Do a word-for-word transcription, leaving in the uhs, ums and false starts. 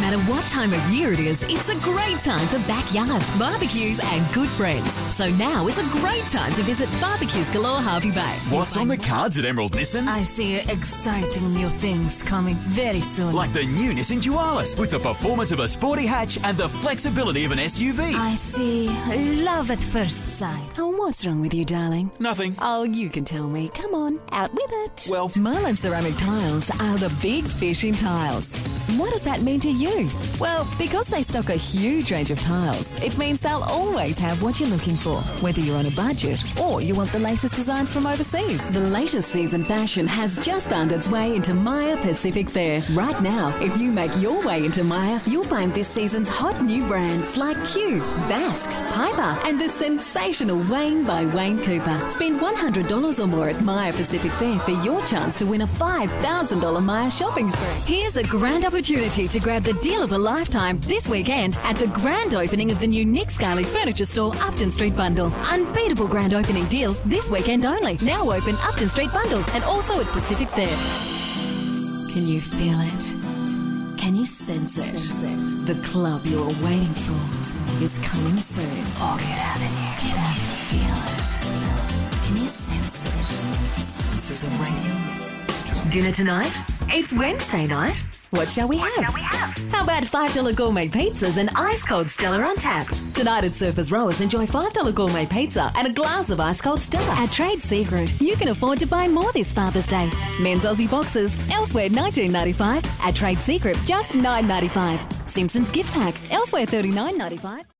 matter what time of year it is, it's a great time for backyards, barbecues and good friends. So now is a great time to visit Barbecues Galore Harvey Bay. What's on the cards at Emerald Nissan? I see exciting new things coming very soon. Like the new Nissan Dualis, with the performance of a sporty hatch and the flexibility of an S U V. I see love at first sight. Oh, what's wrong with you, darling? Nothing. Oh, you can tell me. Come on, out with it. Well, Merlin Ceramic Tiles are the big fish in tiles. What does that mean to you? Well, because they stock a huge range of tiles, it means they'll always have what you're looking for, whether you're on a budget or you want the latest designs from overseas. The latest season fashion has just found its way into Maya Pacific Fair. Right now, if you make your way into Maya, you'll find this season's hot new brands like Q, Basque, Piper, and the sensational Wayne by Wayne Cooper. Spend one hundred dollars or more at Maya Pacific Fair for your chance to win a five thousand dollars Maya shopping spree. Here's a grand opportunity to grab the deal of a lifetime this weekend at the grand opening of the new Nick Scali Furniture Store, Upton Street Bundle. Unbeatable grand opening deals this weekend only. Now open Upton Street Bundle and also at Pacific Fair. Can you feel it? Can you sense it? The club you're waiting for is coming soon. Orchid Avenue. Can you feel it? Can you sense it? This is a radio. Dinner tonight? It's Wednesday night. What shall we have? What shall we have? How about five dollar gourmet pizzas and ice cold Stella on tap? Tonight at Surfers Rowers, enjoy five dollar gourmet pizza and a glass of ice cold Stella. At Trade Secret, you can afford to buy more this Father's Day. Men's Aussie boxes, elsewhere nineteen ninety-five. At Trade Secret, just nine ninety-five. Simpsons gift pack, elsewhere thirty-nine ninety-five.